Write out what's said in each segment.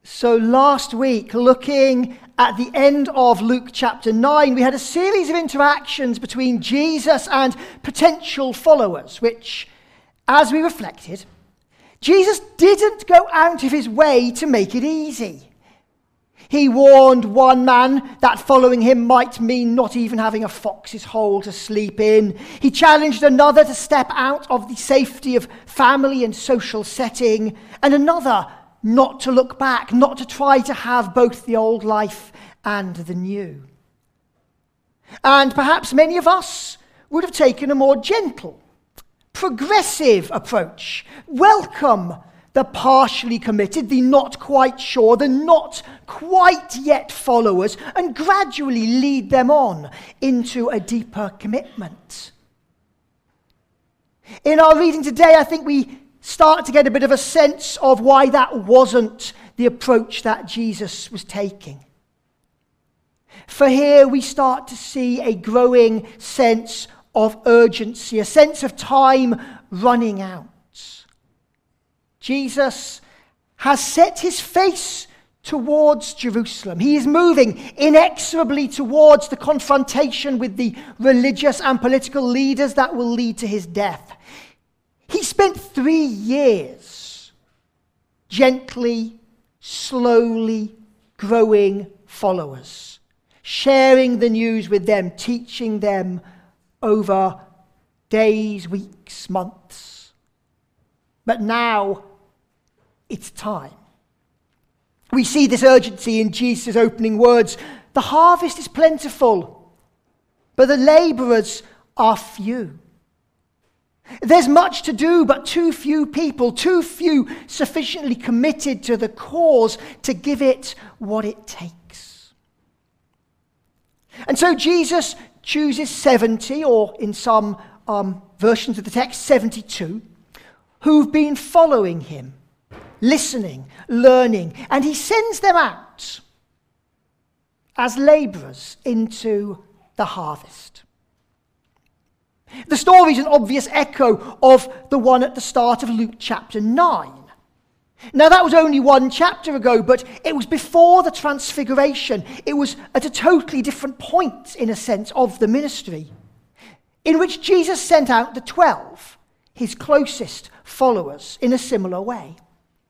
So last week, looking at the end of Luke chapter 9, we had a series of interactions between Jesus and potential followers, which, as we reflected, Jesus didn't go out of his way to make it easy. He warned one man that following him might mean not even having a fox's hole to sleep in. He challenged another to step out of the safety of family and social setting, and another not to look back, not to try to have both the old life and the new. And perhaps many of us would have taken a more gentle, progressive approach. Welcome the partially committed, the not quite sure, the not quite yet followers, and gradually lead them on into a deeper commitment. In our reading today, I think we start to get a bit of a sense of why that wasn't the approach that Jesus was taking. For here we start to see a growing sense of urgency, a sense of time running out. Jesus has set his face towards Jerusalem. He is moving inexorably towards the confrontation with the religious and political leaders that will lead to his death. He spent 3 years gently, slowly growing followers, sharing the news with them, teaching them over days, weeks, months. But now it's time. We see this urgency in Jesus' opening words. The harvest is plentiful, but the laborers are few. There's much to do, but too few people, too few sufficiently committed to the cause to give it what it takes. And so Jesus chooses 70, or in some versions of the text, 72, who've been following him, listening, learning, and he sends them out as laborers into the harvest. The story is an obvious echo of the one at the start of Luke chapter 9. Now, that was only one chapter ago, but it was before the transfiguration. It was at a totally different point, in a sense, of the ministry, in which Jesus sent out the 12, his closest followers, in a similar way.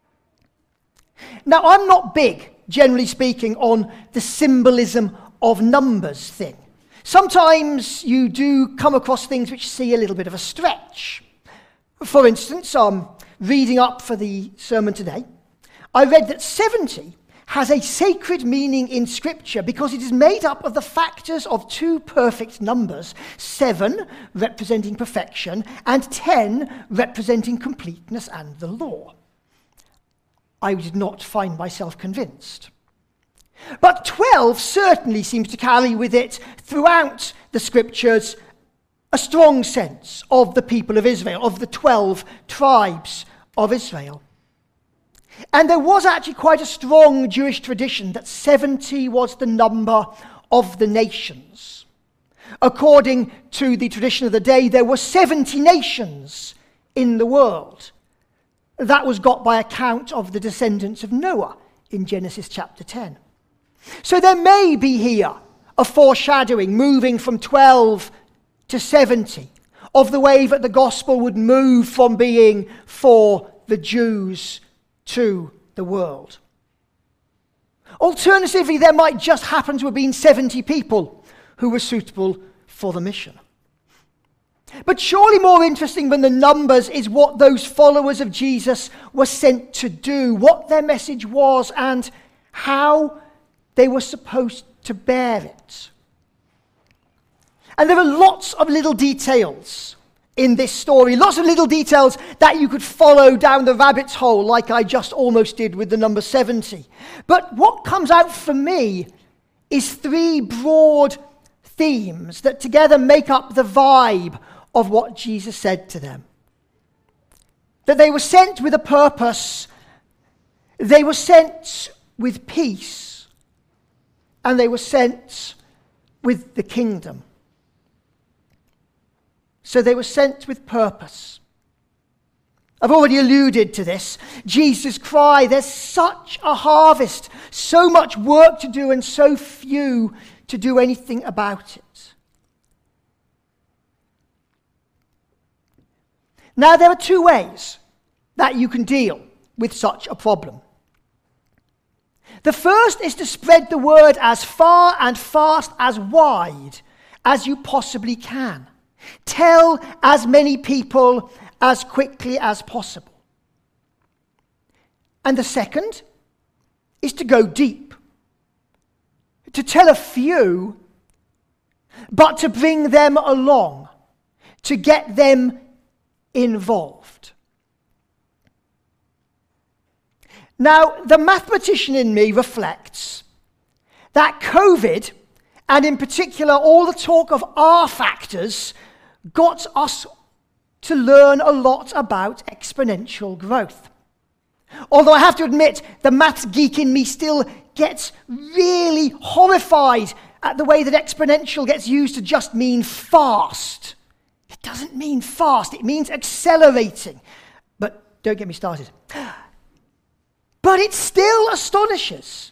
Now, I'm not big, generally speaking, on the symbolism of numbers thing. Sometimes you do come across things which see a little bit of a stretch. For instance, reading up for the sermon today, I read that 70 has a sacred meaning in Scripture because it is made up of the factors of 2 perfect numbers, 7 representing perfection and 10 representing completeness and the law. I did not find myself convinced. But 12 certainly seems to carry with it throughout the Scriptures a strong sense of the people of Israel, of the 12 tribes of Israel. And there was actually quite a strong Jewish tradition that 70 was the number of the nations. According to the tradition of the day, there were 70 nations in the world. That was got by account of the descendants of Noah in Genesis chapter 10. So there may be here a foreshadowing, moving from 12 to 70, of the way that the gospel would move from being for the Jews to the world. Alternatively, there might just happen to have been 70 people who were suitable for the mission. But surely more interesting than the numbers is what those followers of Jesus were sent to do, what their message was, and how they were supposed to bear it. And there are lots of little details in this story, lots of little details that you could follow down the rabbit's hole like I just almost did with the number 70. But what comes out for me is 3 broad themes that together make up the vibe of what Jesus said to them. That they were sent with a purpose, they were sent with peace, and they were sent with the kingdom. So they were sent with purpose. I've already alluded to this. Jesus' cry, there's such a harvest, so much work to do and so few to do anything about it. Now, there are two ways that you can deal with such a problem. The first is to spread the word as far and fast as wide as you possibly can. Tell as many people as quickly as possible. And the second is to go deep. To tell a few, but to bring them along, to get them involved. Now, the mathematician in me reflects that COVID, and in particular all the talk of R factors, got us to learn a lot about exponential growth. Although I have to admit, the maths geek in me still gets really horrified at the way that exponential gets used to just mean fast. It doesn't mean fast, it means accelerating. But don't get me started. But it still astonishes.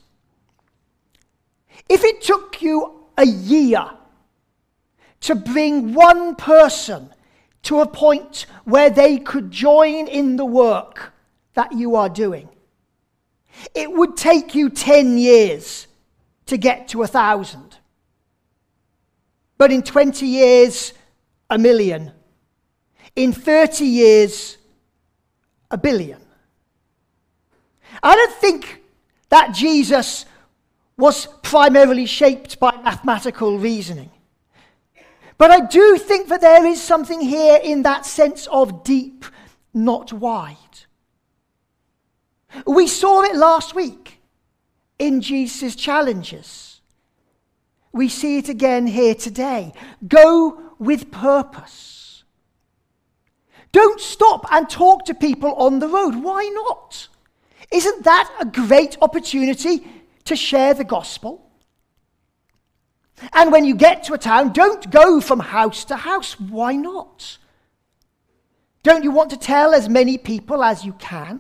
If it took you a year to bring one person to a point where they could join in the work that you are doing, it would take you 10 years to get to 1,000. But in 20 years, 1,000,000. In 30 years, 1,000,000,000. I don't think that Jesus was primarily shaped by mathematical reasoning. But I do think that there is something here in that sense of deep, not wide. We saw it last week in Jesus' challenges. We see it again here today. Go with purpose. Don't stop and talk to people on the road. Why not? Isn't that a great opportunity to share the gospel? And when you get to a town, don't go from house to house. Why not? Don't you want to tell as many people as you can?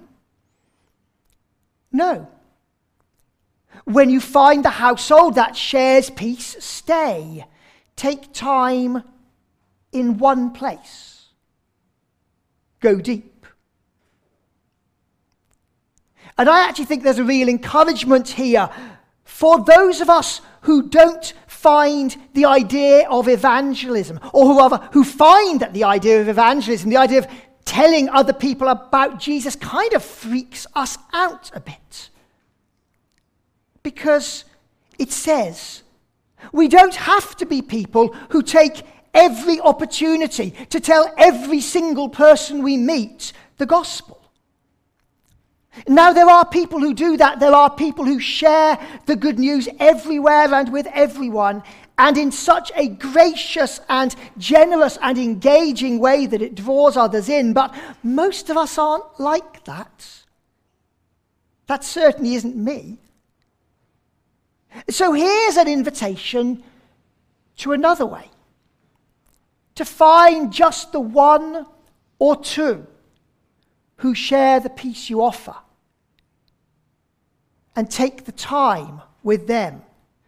No. When you find the household that shares peace, stay. Take time in one place. Go deep. And I actually think there's a real encouragement here for those of us who don't find the idea of evangelism, or who find that the idea of evangelism, the idea of telling other people about Jesus, kind of freaks us out a bit. Because it says we don't have to be people who take every opportunity to tell every single person we meet the gospel. Now, there are people who do that. There are people who share the good news everywhere and with everyone, and in such a gracious and generous and engaging way that it draws others in. But most of us aren't like that. That certainly isn't me. So here's an invitation to another way. To find just the one or two who share the peace you offer, and take the time with them.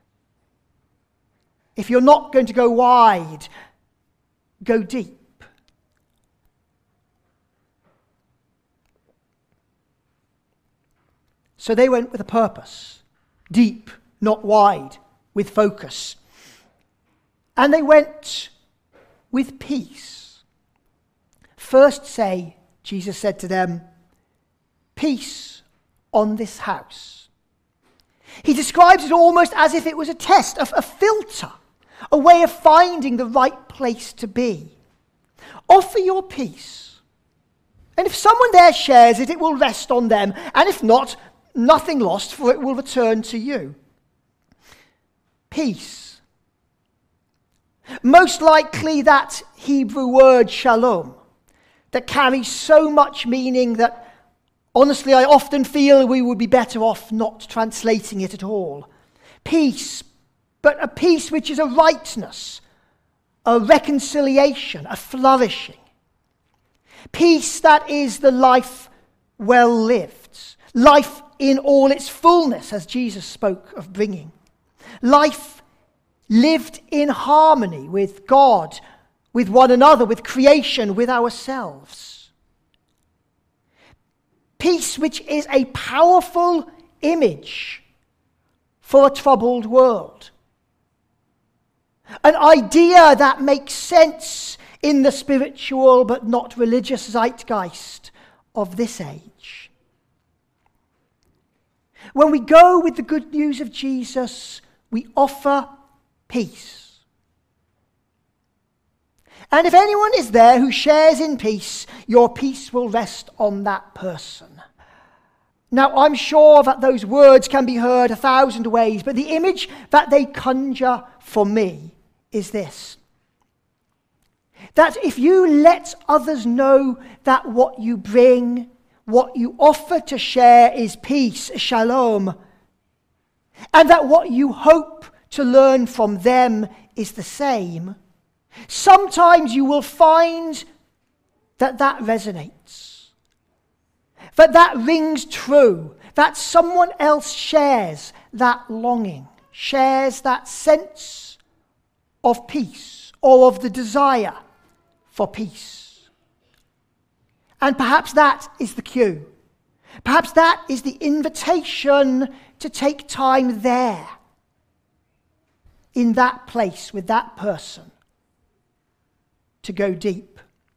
If you're not going to go wide, go deep. So they went with a purpose. Deep, not wide, with focus. And they went with peace. First say, Jesus said to them, peace on this house. He describes it almost as if it was a test, a filter, a way of finding the right place to be. Offer your peace. And if someone there shares it, it will rest on them. And if not, nothing lost, for it will return to you. Peace. Most likely that Hebrew word shalom, that carries so much meaning that honestly, I often feel we would be better off not translating it at all. Peace, but a peace which is a rightness, a reconciliation, a flourishing. Peace that is the life well lived. Life in all its fullness, as Jesus spoke of bringing. Life lived in harmony with God, with one another, with creation, with ourselves. Peace which is a powerful image for a troubled world. An idea that makes sense in the spiritual but not religious zeitgeist of this age. When we go with the good news of Jesus, we offer peace. And if anyone is there who shares in peace, your peace will rest on that person. Now, I'm sure that those words can be heard 1,000 ways, but the image that they conjure for me is this. That if you let others know that what you bring, what you offer to share is peace, shalom, and that what you hope to learn from them is the same, sometimes you will find that resonates. That rings true, that someone else shares that longing, shares that sense of peace or of the desire for peace. And perhaps that is the cue. Perhaps that is the invitation to take time there, in that place with that person, to go deep.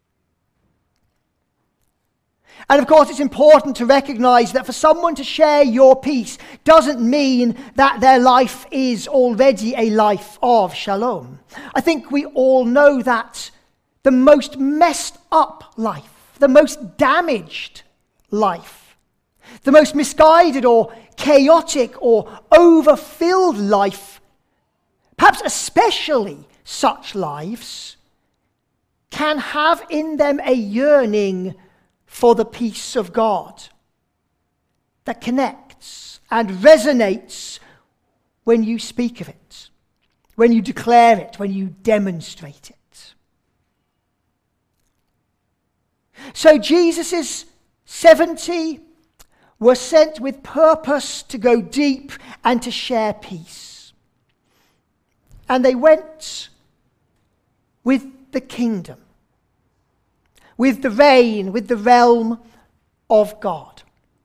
And of course, it's important to recognize that for someone to share your peace doesn't mean that their life is already a life of shalom. I think we all know that the most messed up life, the most damaged life, the most misguided or chaotic or overfilled life, perhaps especially such lives, can have in them a yearning for the peace of God that connects and resonates when you speak of it, when you declare it, when you demonstrate it. So Jesus' 70 were sent with purpose to go deep and to share peace. And they went with the kingdom, with the reign, with the realm of God.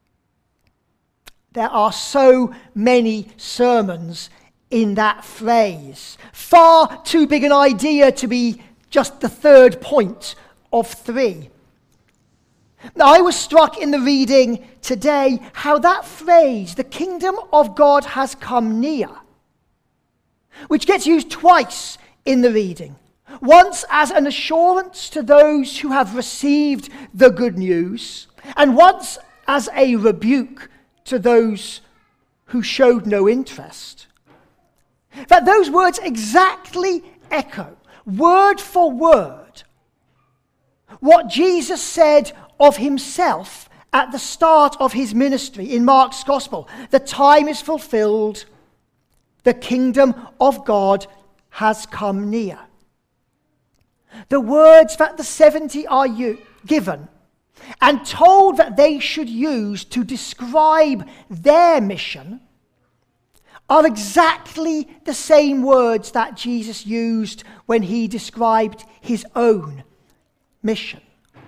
There are so many sermons in that phrase. Far too big an idea to be just the third point of 3. Now, I was struck in the reading today how that phrase, the kingdom of God has come near, which gets used twice in the reading. Once as an assurance to those who have received the good news, and once as a rebuke to those who showed no interest. That those words exactly echo, word for word, what Jesus said of himself at the start of his ministry in Mark's Gospel. The time is fulfilled, the kingdom of God has come near. The words that the 70 are given and told that they should use to describe their mission are exactly the same words that Jesus used when he described his own mission.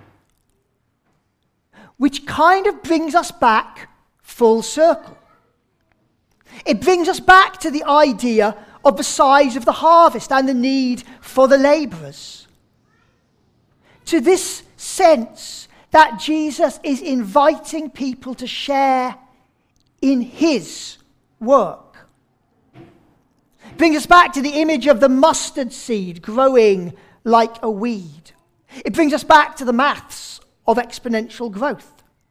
Which kind of brings us back full circle. It brings us back to the idea of the size of the harvest and the need for the laborers. To this sense that Jesus is inviting people to share in his work. Brings us back to the image of the mustard seed growing like a weed. It brings us back to the maths of exponential growth.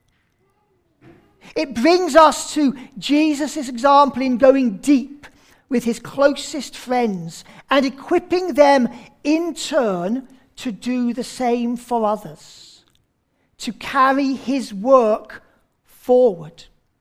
It brings us to Jesus' example in going deep with his closest friends and equipping them in turn to do the same for others, to carry his work forward.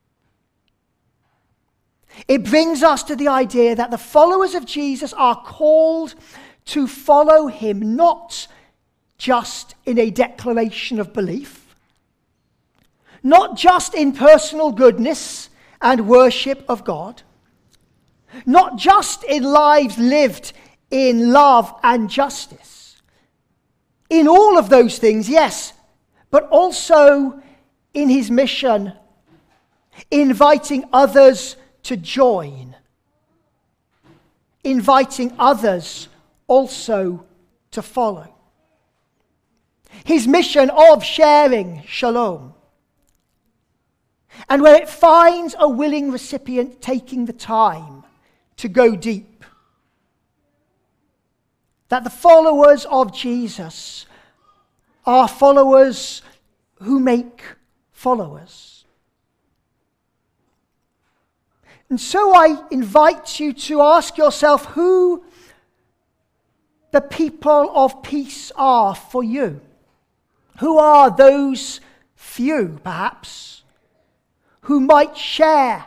It brings us to the idea that the followers of Jesus are called to follow him, not just in a declaration of belief, not just in personal goodness and worship of God, not just in lives lived in love and justice. In all of those things, yes, but also in his mission, inviting others to join, inviting others also to follow. His mission of sharing shalom. And where it finds a willing recipient taking the time to go deep, that the followers of Jesus are followers who make followers. And so I invite you to ask yourself who the people of peace are for you. Who are those few, perhaps, who might share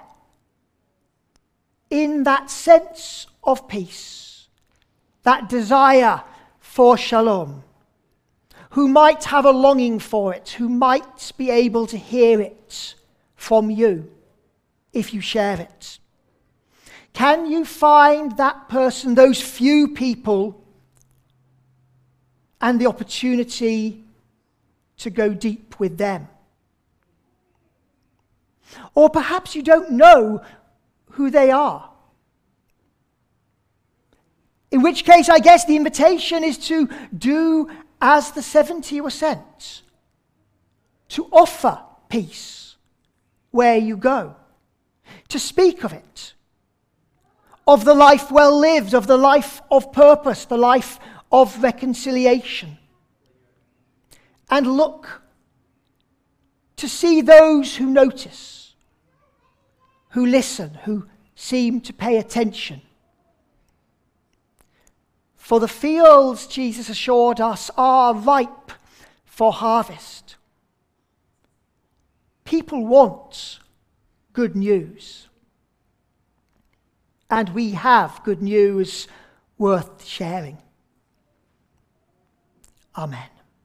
in that sense of peace, that desire for shalom, who might have a longing for it, who might be able to hear it from you if you share it? Can you find that person, those few people, and the opportunity to go deep with them? Or perhaps you don't know who they are. In which case, I guess the invitation is to do as the 70 were sent, to offer peace where you go, to speak of it, of the life well lived, of the life of purpose, the life of reconciliation. And look to see those who notice, who listen, who seem to pay attention. For the fields, Jesus assured us, are ripe for harvest. People want good news. And we have good news worth sharing. Amen.